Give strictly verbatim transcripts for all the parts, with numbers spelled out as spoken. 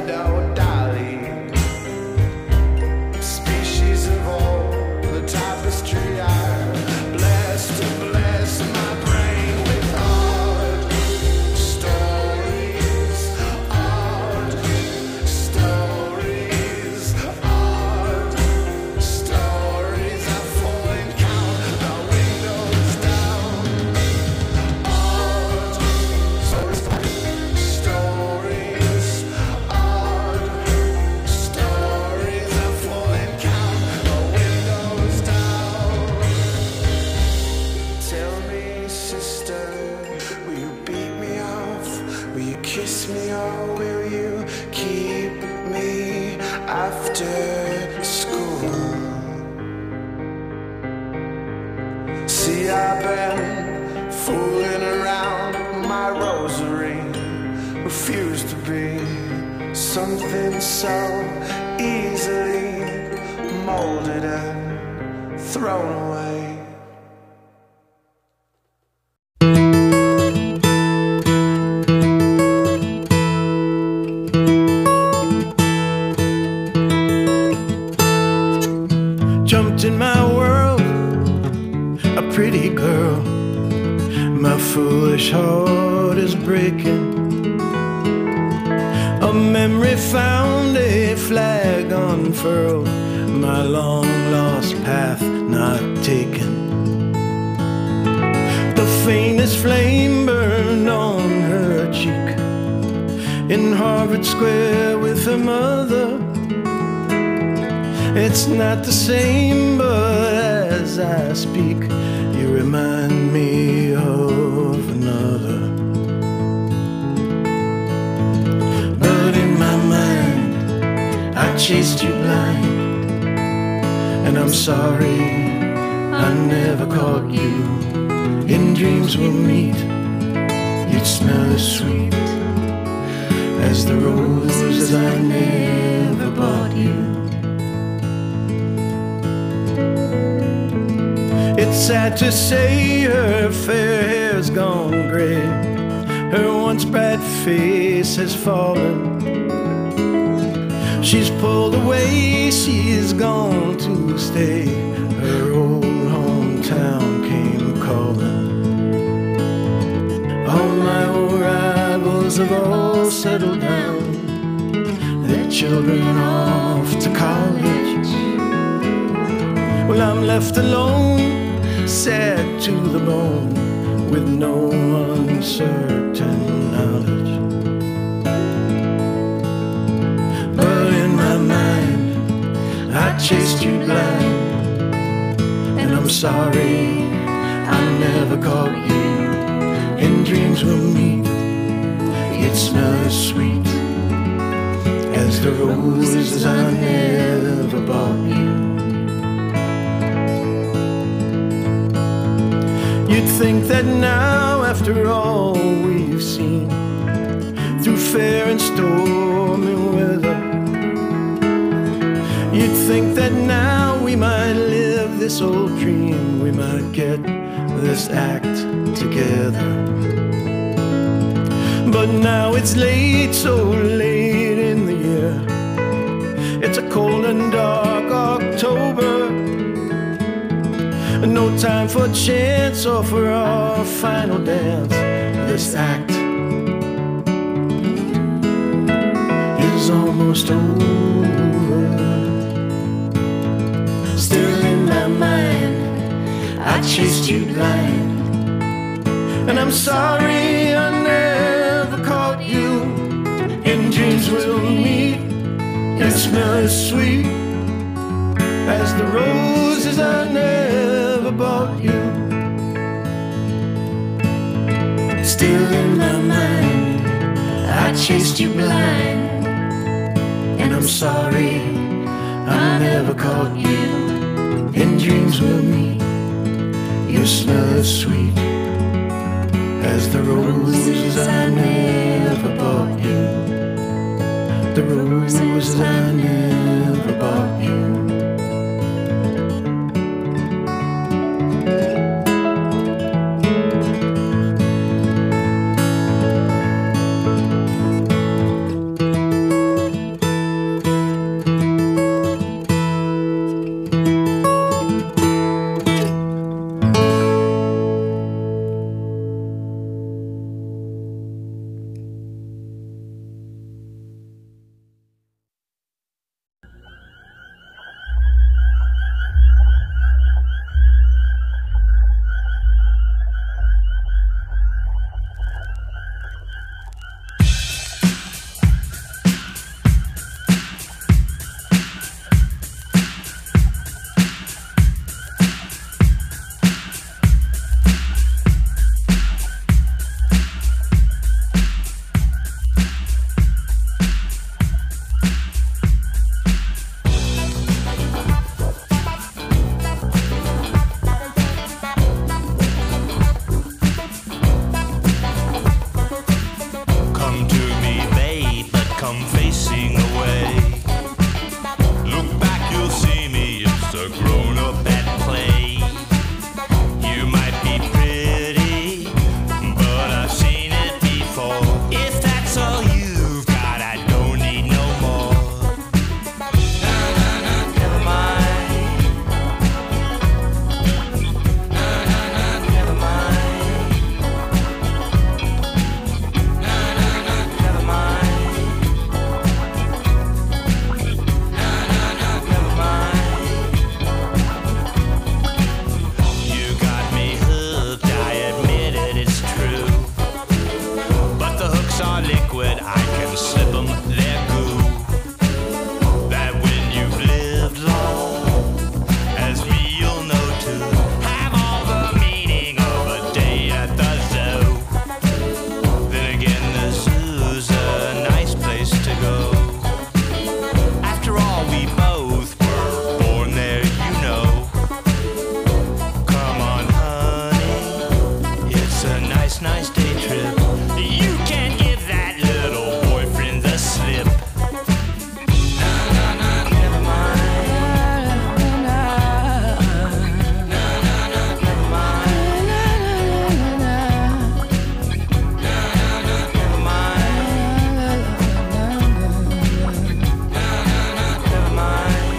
said, oh Dolly, species of all the tapestry I blessed to bless my brain with odd stories, odd stories, odd stories. I fall and count the windows down. Odd stories, odd stories. I fall and count the windows down. Tell me, sister, will you beat me off? Will you kiss me, or will you keep me after school? See, I've been fooling around my rosary, refuse to be something so easily molded and thrown away. Jumped in my world, a pretty girl. My foolish heart is breaking. A memory found, a flag unfurled. My long lost path not taken. The faintest flame burned on her cheek. In Harvard Square with her mother. It's not the same, but as I speak, you remind me of another. But in my mind, I chased you blind, and I'm sorry I never caught you. In dreams we'll meet, you'd smell as sweet as the roses I never bought you. It's sad to say her fair hair's gone gray. Her once bright face has fallen. She's pulled away, she's gone to stay. Her old hometown came calling. All my old rivals have all settled down, their children off to college. Well, I'm left alone, sad to the bone, with no uncertain knowledge. But in my mind, I chased you blind, and I'm sorry I never caught you. In dreams we'll meet, you'd smell as sweet as the roses I never bought you. You'd think that now, after all we've seen, through fair and stormy weather, you'd think that now we might live this old dream, we might get this act together. But now it's late, so late in the year. It's a cold and dark October. No time for chance or for our final dance. This act is almost over. Still in my mind, I chased you blind, and I'm sorry I never caught you. In dreams we'll meet and smell as sweet as the roses I never bought you. Still in my mind, I chased you blind, and I'm sorry I never caught you. In dreams we'll meet, you smell as sweet as the roses I never bought you. The roses I never bought you. racing away. Look back, you'll see me, it's a grown-up at play. You might be pretty, but I've seen it before. If that's all you've got, I don't need no more. Never mind. Never mind. Never mind. Never mind. You got me hooked, I admit it, it's true. But the hooks are liquid, I can slip them, they're goo. That when you've lived long, as me you'll know too. Have all the meaning of a day at the zoo. Then again, the zoo's a nice place to go. After all, we both were born there, you know. Come on, honey, it's a nice, nice day trip. You can give that little boyfriend the slip. Never mind. Never mind. Never mind. Never mind.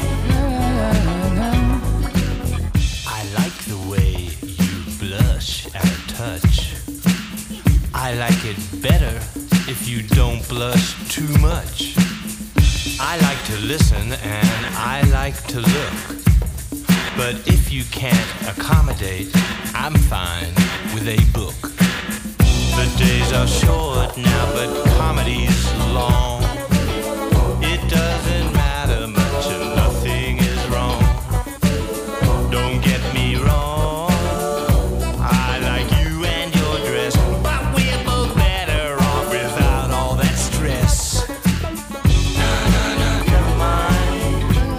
I like the way you blush at a touch. I like it better if you don't blush too much. I like to listen and I like to look. But if you can't accommodate, I'm fine with a book. The days are short now, but comedy's long. It doesn't matter much and nothing is wrong. Don't get me wrong, I like you and your dress, but we're both better off without all that stress. Never mind.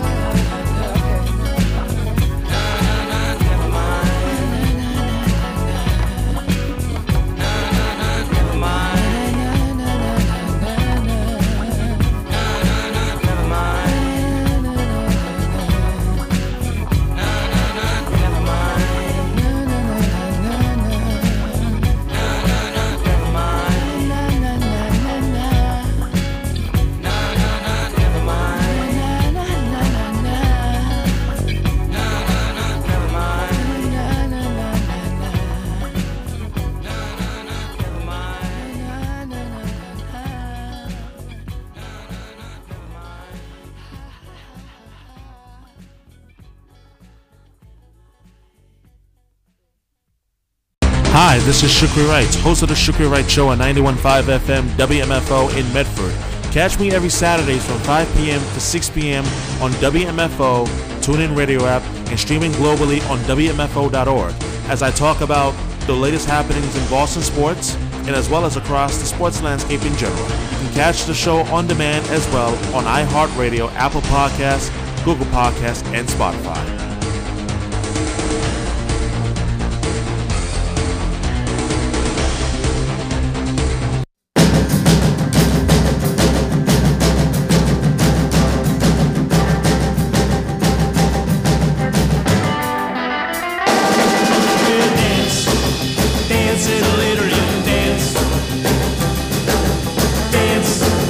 Never mind. Never mind. Never mind. Never mind. Never mind. Never mind. Never Hi, this is Shukri Wright, host of the Shukri Wright Show on ninety-one point five F M W M F O in Medford. Catch me every Saturdays from five p.m. to six p.m. on W M F O, TuneIn Radio app, and streaming globally on W M F O dot org as I talk about the latest happenings in Boston sports and as well as across the sports landscape in general. You can catch the show on demand as well on iHeartRadio, Apple Podcasts, Google Podcasts, and Spotify.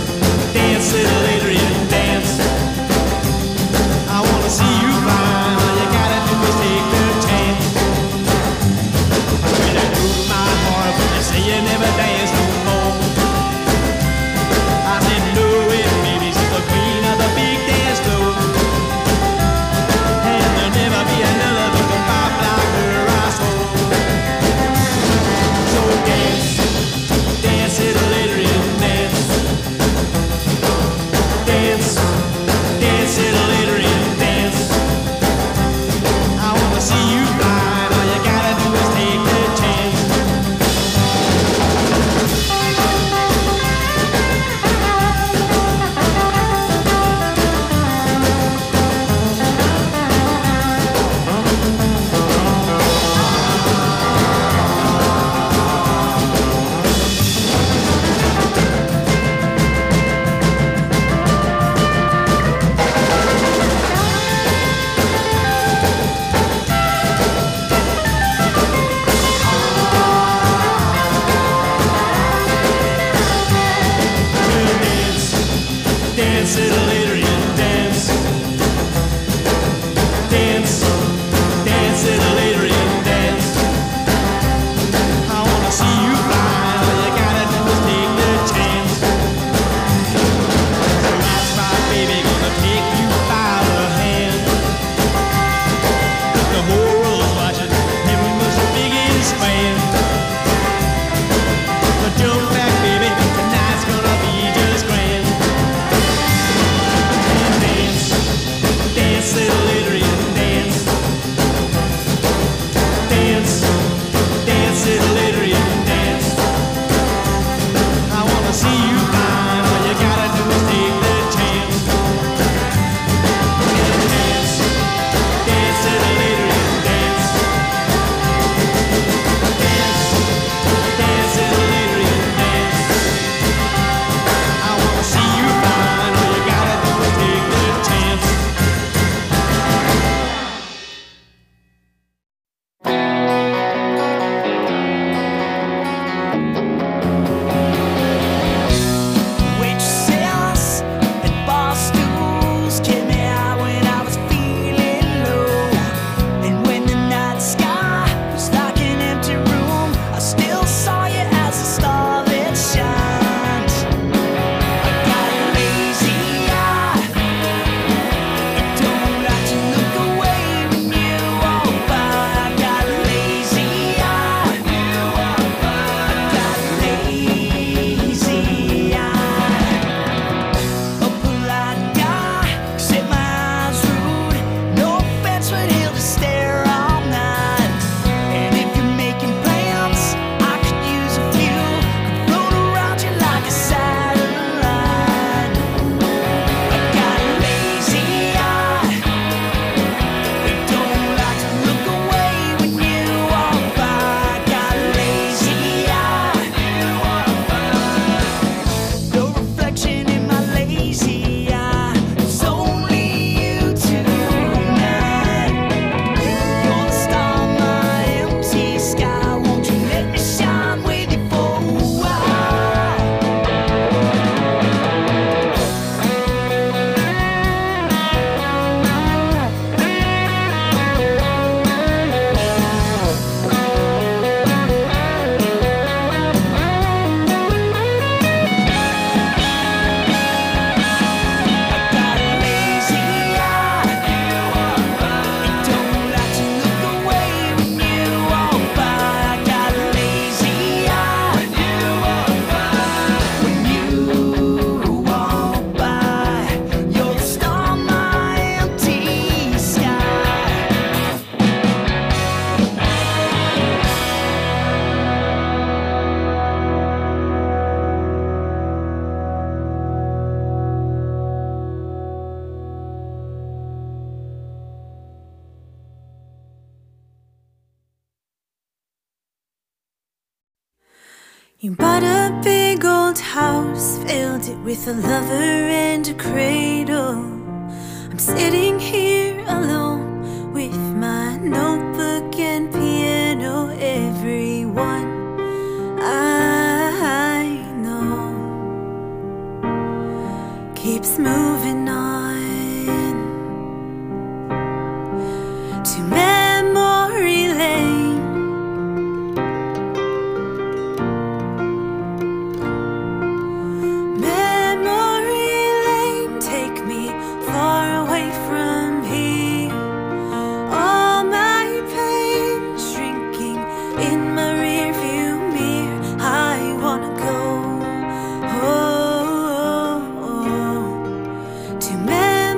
See you fine. You bought a big old house, filled it with a lover and a cradle. I'm sitting here alone with my notebook and piano. Everyone I know keeps moving on to memory lane. To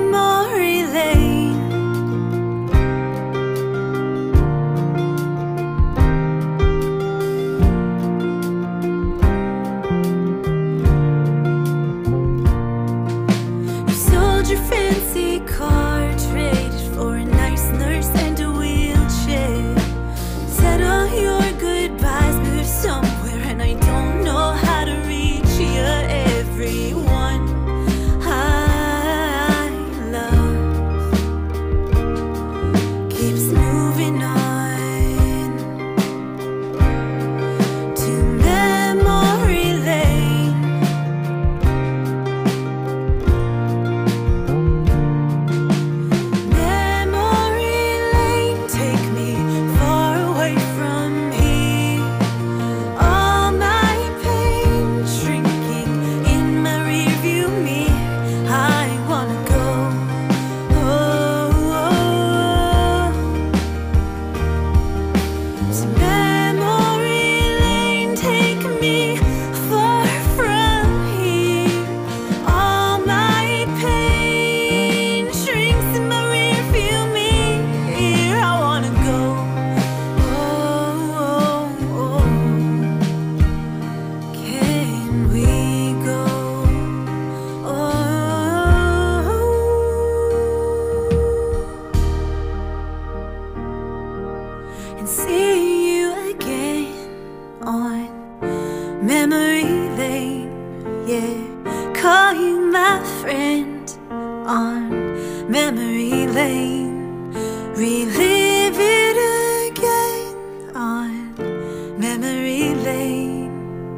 my friend on memory lane. Relive it again on memory lane.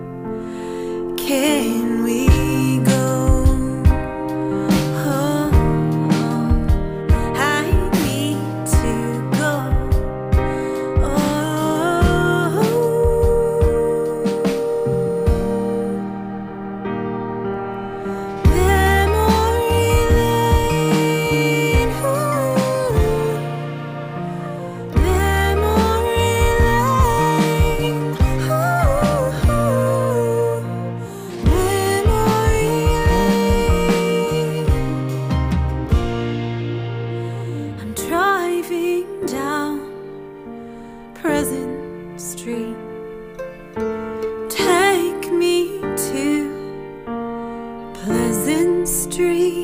Can we go? Oh, oh, I need to go. Oh, memory lane. Ooh. Memory lane. Ooh. Memory lane. I'm driving down Pleasant Street. Take me to Pleasant Street.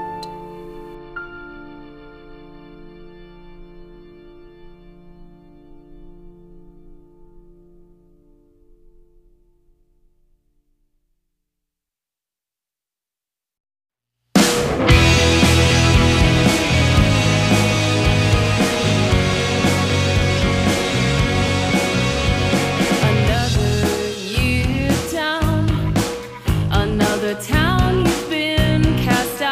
Another year down, another town you've been cast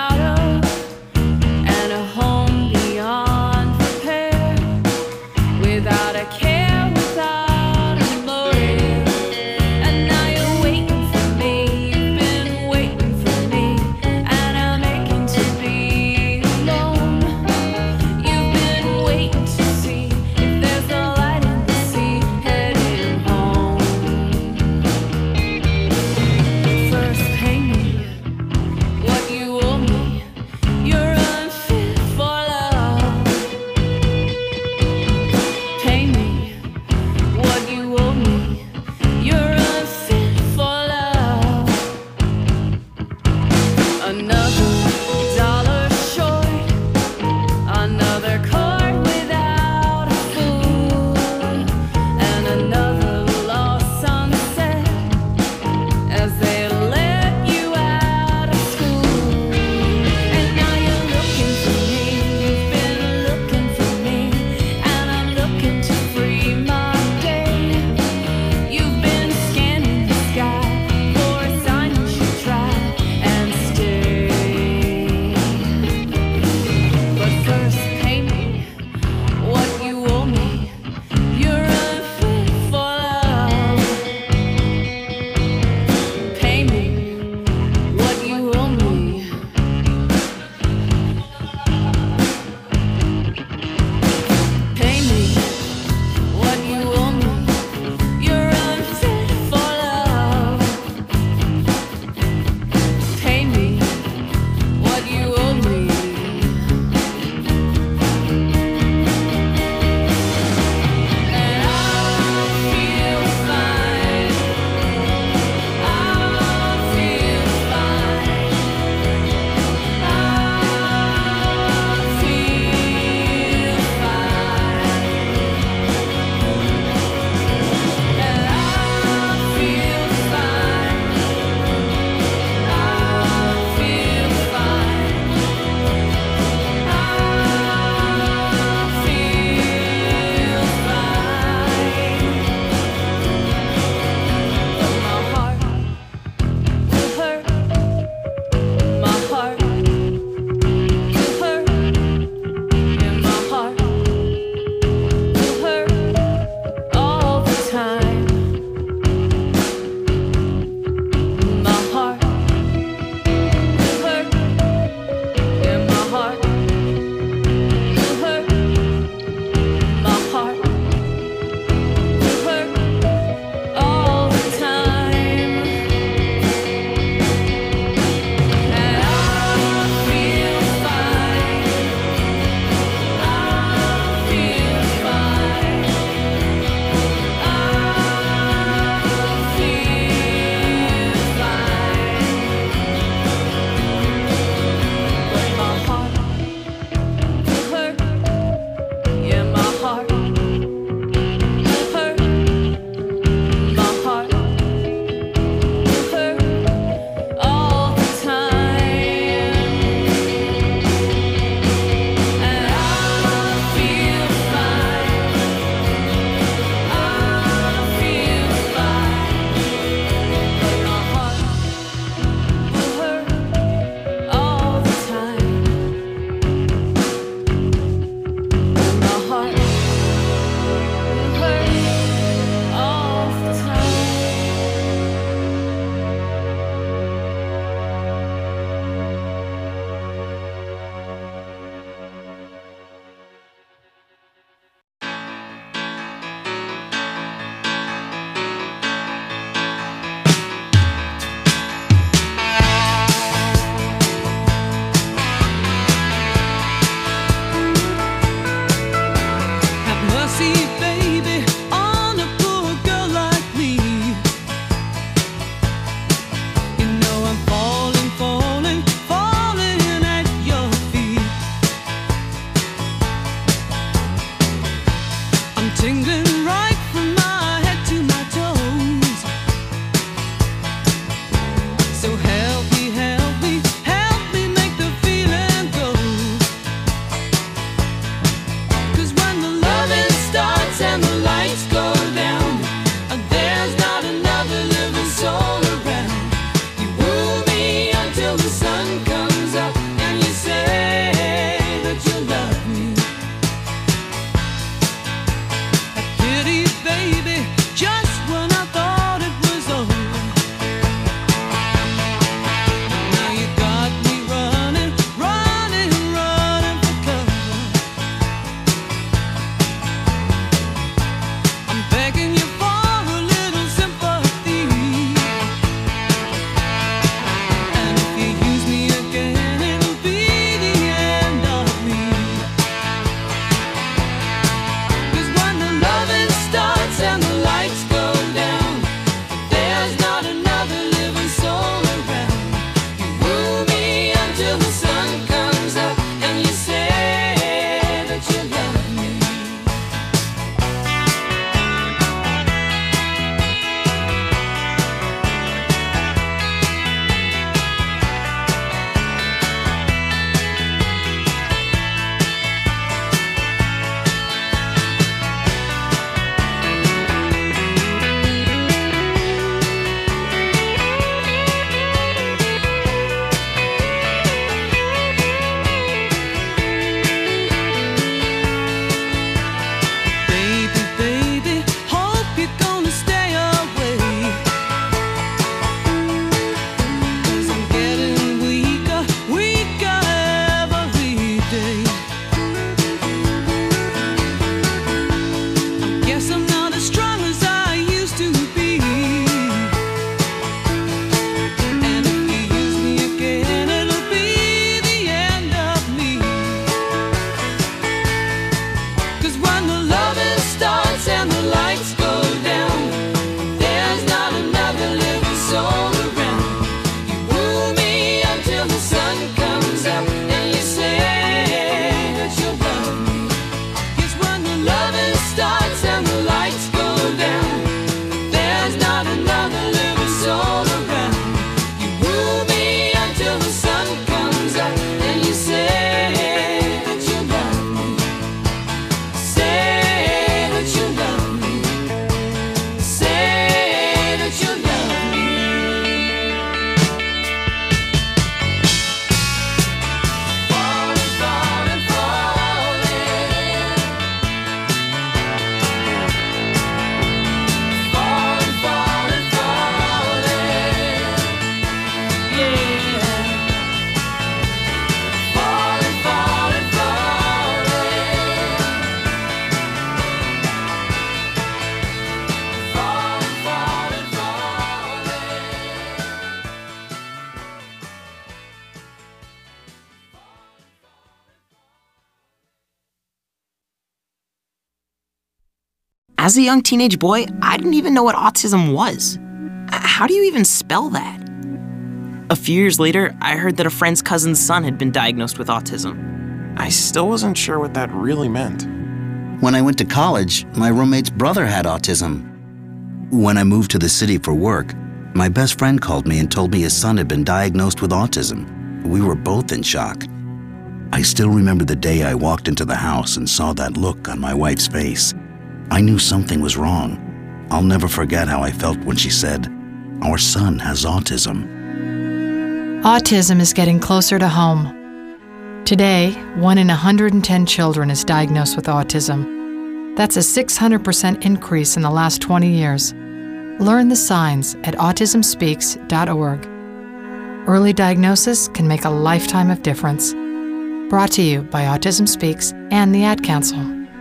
As a young teenage boy, I didn't even know what autism was. How do you even spell that? A few years later, I heard that a friend's cousin's son had been diagnosed with autism. I still wasn't sure what that really meant. When I went to college, my roommate's brother had autism. When I moved to the city for work, my best friend called me and told me his son had been diagnosed with autism. We were both in shock. I still remember the day I walked into the house and saw that look on my wife's face. I knew something was wrong. I'll never forget how I felt when she said, "Our son has autism." Autism is getting closer to home. Today, one in one hundred ten children is diagnosed with autism. That's a six hundred percent increase in the last twenty years. Learn the signs at autism speaks dot org. Early diagnosis can make a lifetime of difference. Brought to you by Autism Speaks and the Ad Council.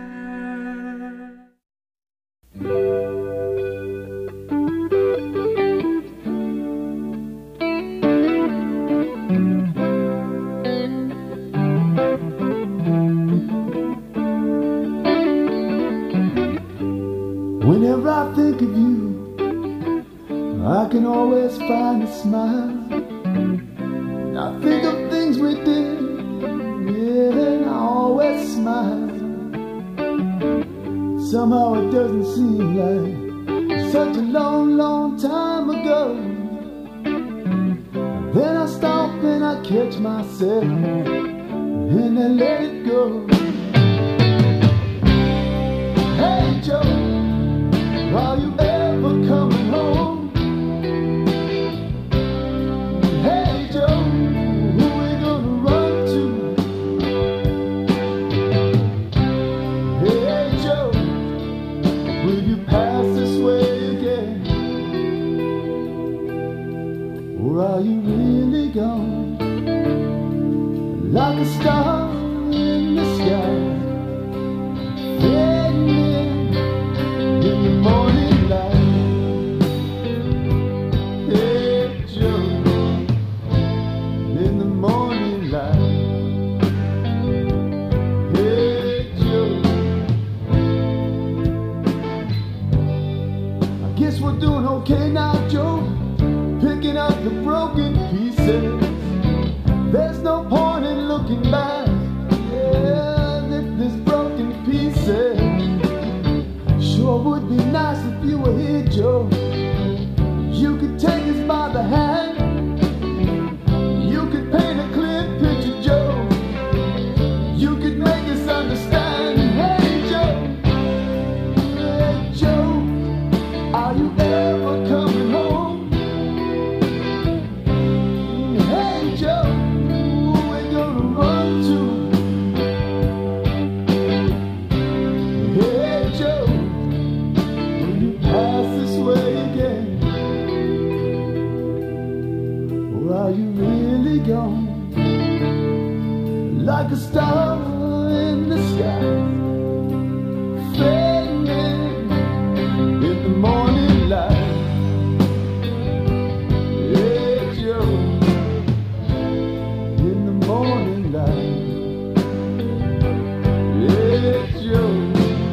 Whenever I think of you, I can always find a smile. I think of things we did, yeah, and I always smile. Somehow it doesn't seem like such a long, long time ago. Then I stop and I catch myself, and I let it go. Hey Joe, are you ever coming home? Hey Joe, who we gonna run to? Hey Joe, will you pass this way again? Or are you really gone? Like a star in the sky, fading in in the morning light. Hey Joe, in the morning light. Hey Joe, I guess we're doing okay now, Joe, picking up the broken pieces. There's no point in looking back, yeah, if there's broken pieces. Sure would be nice if you were here, Joe. You could take us by the hand. You could paint a clear picture, Joe. You could make us understand. Hey Joe, hey Joe, are you ever coming home? Hey Joe, who we gonna run to? Hey Joe, will you pass this way again? Or are you really gone? Like a star in the sky, fading in in the morning light. Yeah, Joe, in the morning light. Yeah, Joe.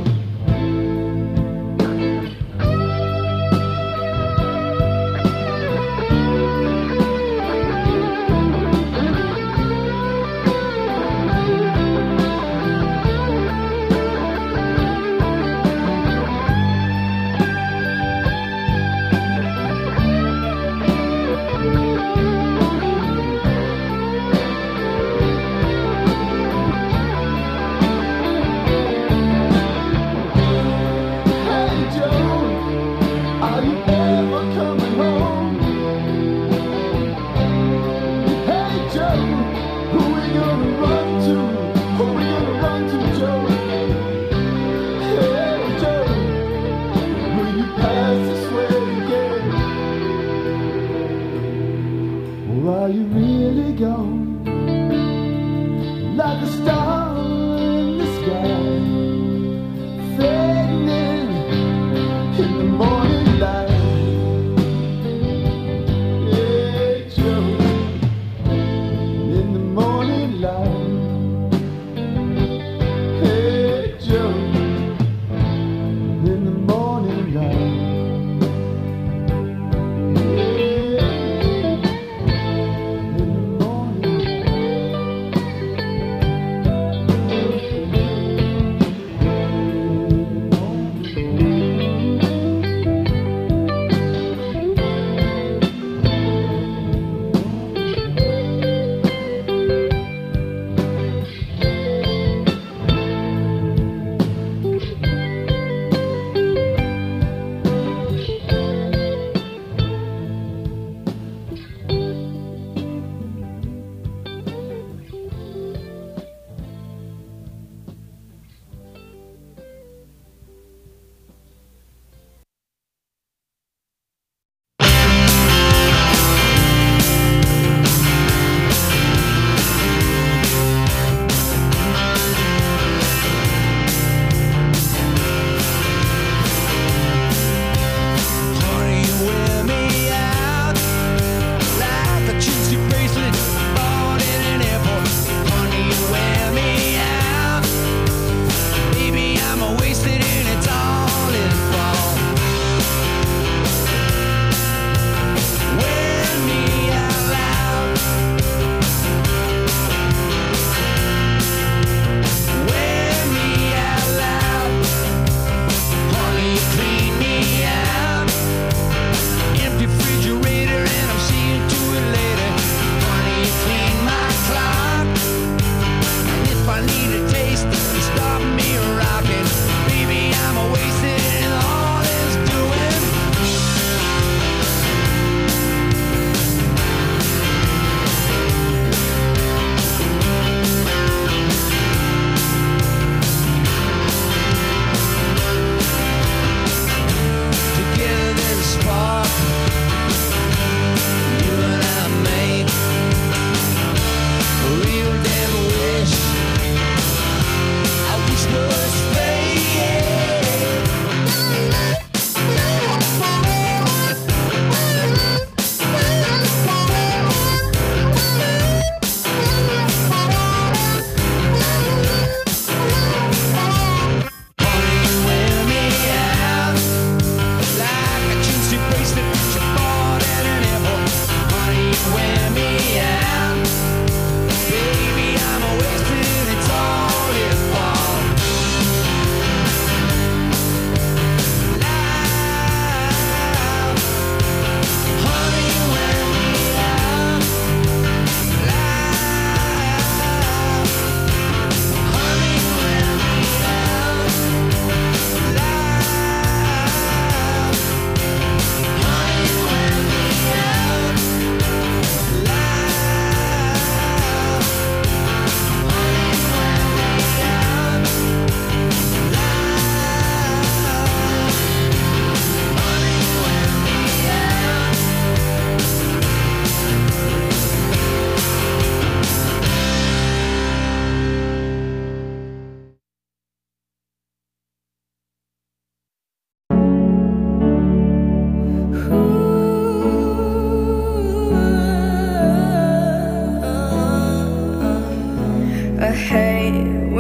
Hey Joe, are you ever coming home? Hey Joe, who we gonna run to? Who we gonna run to, Joe? Hey Joe, will you pass this way again? Or are you really gone? Like a star in the sky, fading in in the morning light. Yeah, Joe, in the morning light.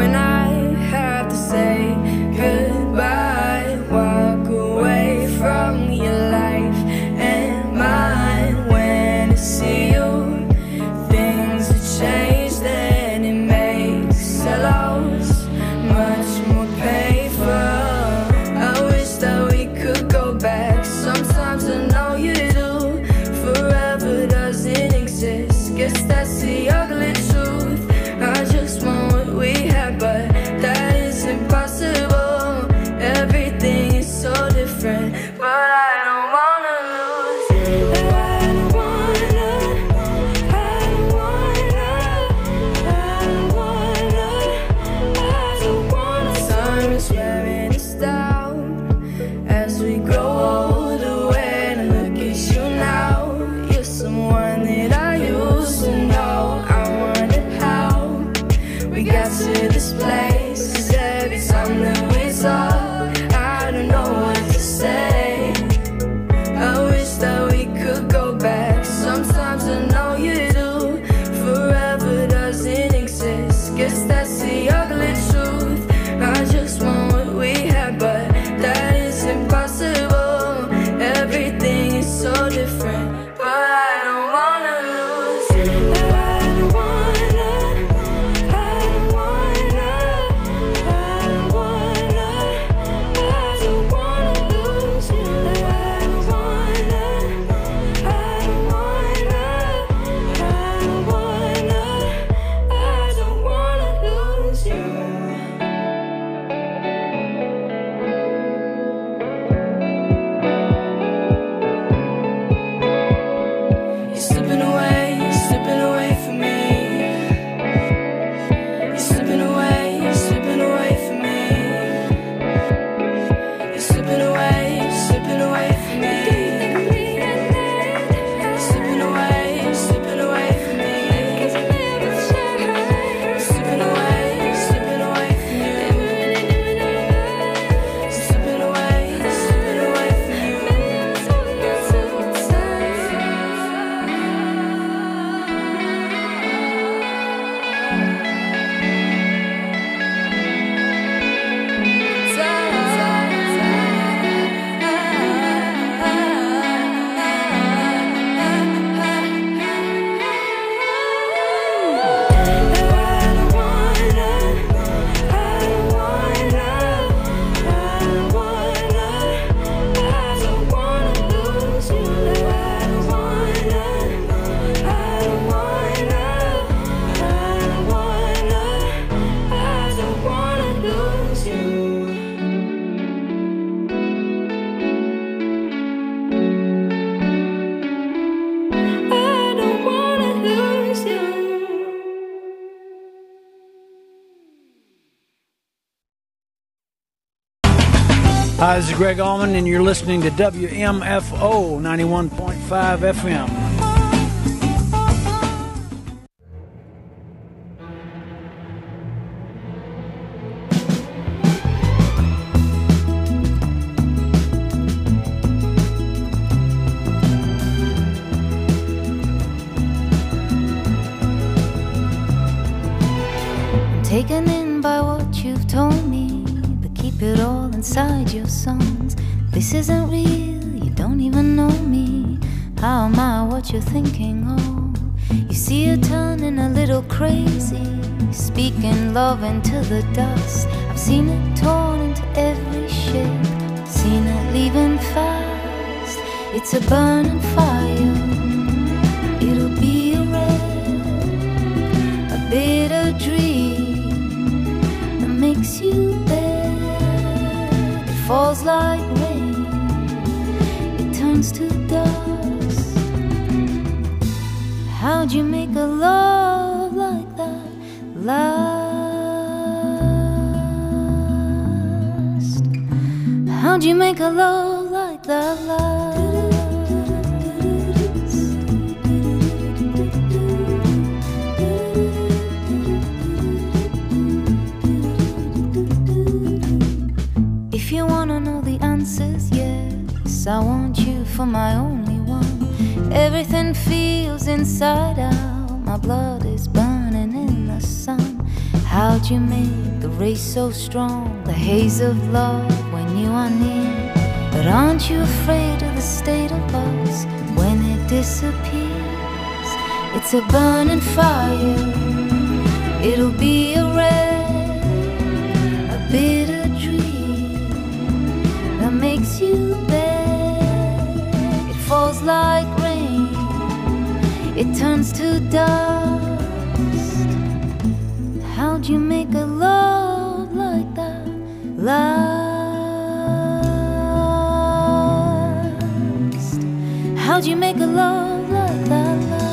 when I have to say goodbye. Walk away from your life and mine. When I see you, things have changed and it makes a loss much more painful. I wish that we could go back. Sometimes I know you do. Forever doesn't exist. Guess that's the ugly truth. I just want what we had, but that is impossible. Everything is so different, but I don't wanna lose. I don't wanna, I don't wanna, I don't wanna, I don't wanna. Time is wearing us down as we grow older. When I look at you now, you're someone that I used to know. I wonder how we got to this place. 'Cause every time that we talk, I don't know what to say. I wish that we could go back. Sometimes I know you do. Forever doesn't exist. Guess that's the ugly truth. I just want what we had, but that is impossible. Everything is so different, but I don't wanna lose. I don't wanna, I don't wanna, I don't wanna, I don't wanna lose you. I don't wanna, I don't wanna, I don't wanna, I don't wanna lose you. You're slipping away, you're slipping away from me. You're slipping away, you're slipping away from me. You're slipping away, you're slipping away from me. You're slipping away, you're slipping away from me. You're slipping away, you're slipping away from you. You're slipping away, you're slipping away from you. Hi, this is Greg Allman, and you're listening to W M F O ninety-one point five F M. Taken in by what you've told me, but keep it all inside your songs. This isn't real, you don't even know me. How am I what you're thinking of? You see her turning a little crazy, speaking love into the dust. I've seen it torn into every shape, seen it leaving fast. It's a burning fire, it'll be a red, a bitter dream makes you bad. It falls like rain, it turns to dust. How'd you make a love like that last? How'd you make a love like that last? If you wanna know the answers, yes, I want you for my only one. Everything feels inside out, my blood is burning in the sun. How'd you make embrace so strong, the haze of love when you are near. But aren't you afraid of the state of us when it disappears? It's a burning fire, it'll be a red, a bitter dream that makes you beg. It falls like rain, it turns to dust. How'd you make a love like that last? How'd you make a love like that last?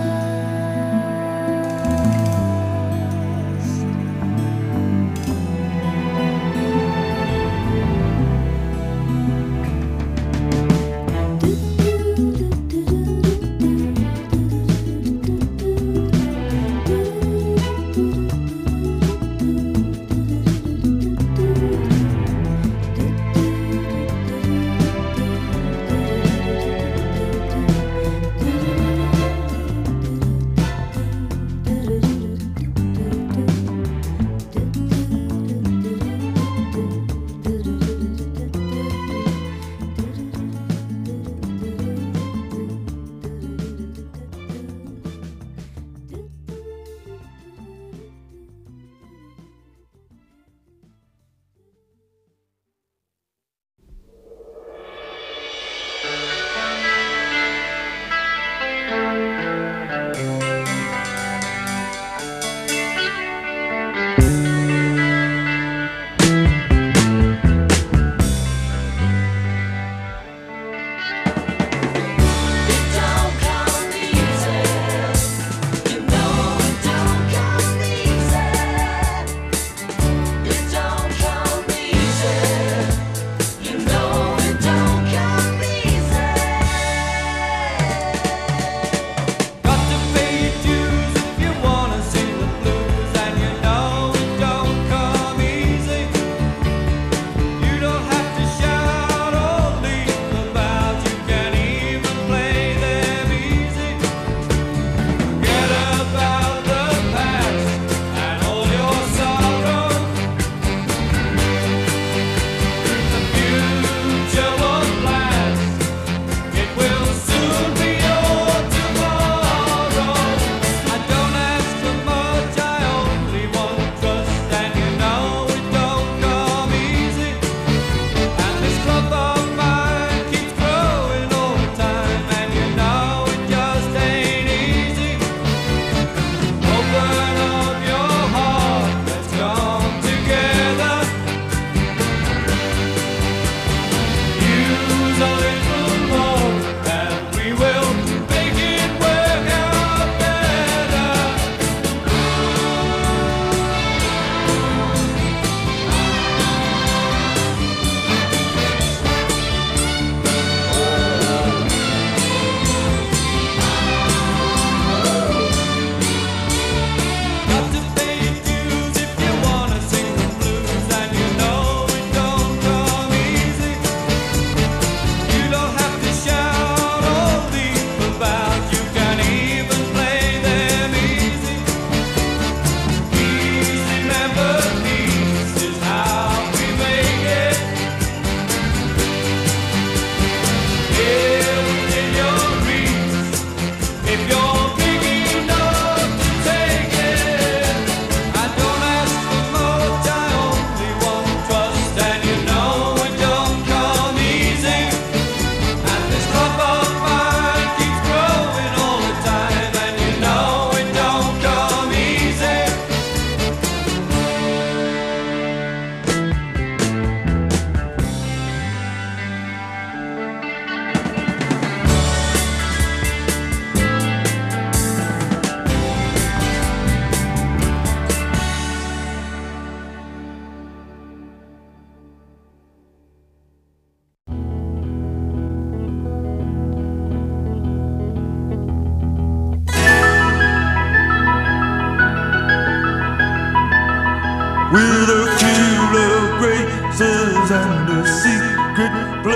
with a few of graces and the secret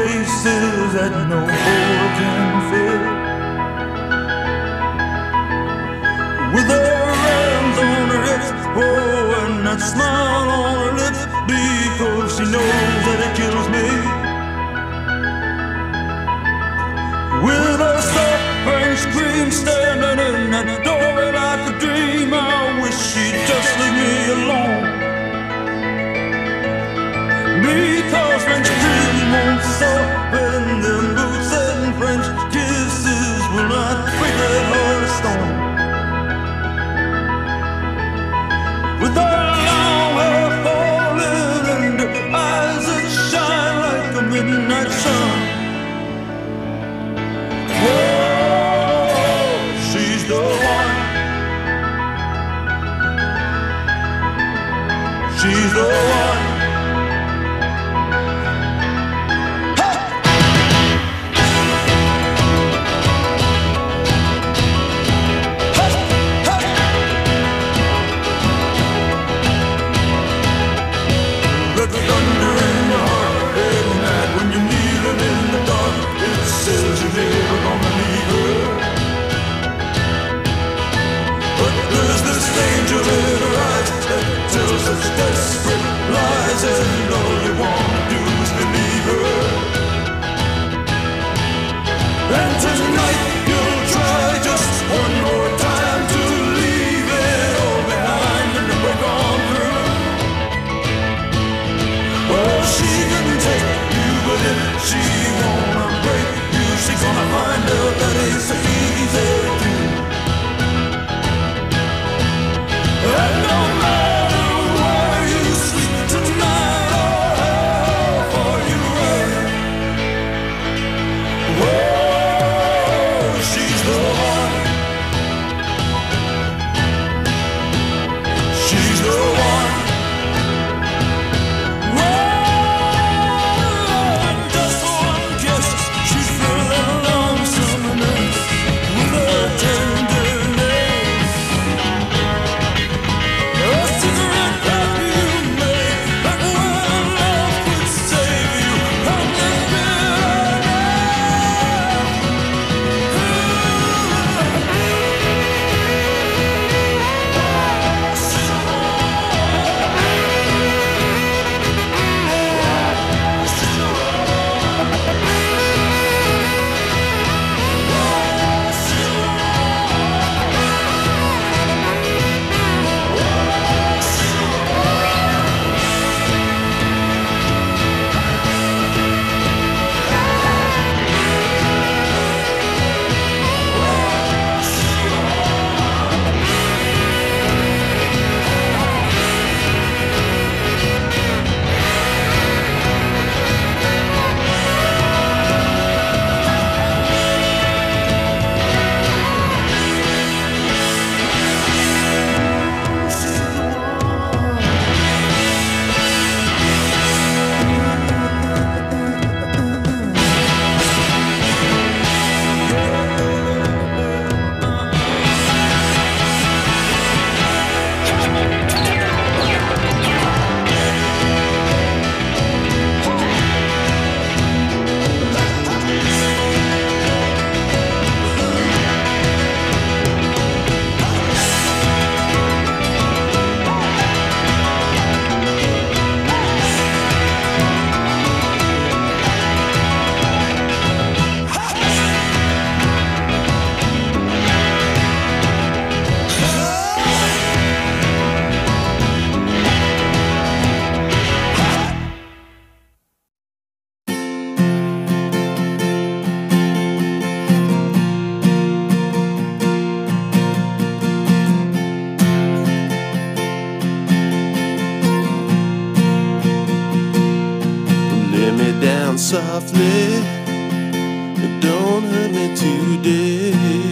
places that no war can fill. With her hands on her hips, oh, and that smile on her because she knows that it kills me. With a soft French cream standing in that doorway like a dream, I wish she'd just leave me alone. Because French cream won't soften them boots and French kisses will not break that heart of stone. With her long hair falling and her eyes that shine like a midnight sun. Whoa, she's the one. She's the one. And all you want to do is believe her. And tonight you'll try just one more time to leave it all behind and to break on through. Well, she can take you, but if she wanna break you, she's gonna find out that it's easy to do. And no matter where you sleep tonight or how far you run, whoa, she's the one. She's the one. Whoa, just one kiss, she's feeling lonesomeness with her tenderness. A cigarette perfume made like when love could save you from the softly, don't hurt me today,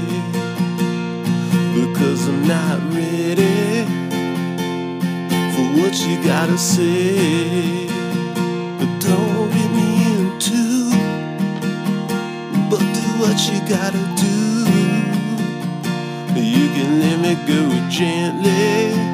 because I'm not ready for what you gotta say. But don't get me into, but do what you gotta do. You can let me go gently,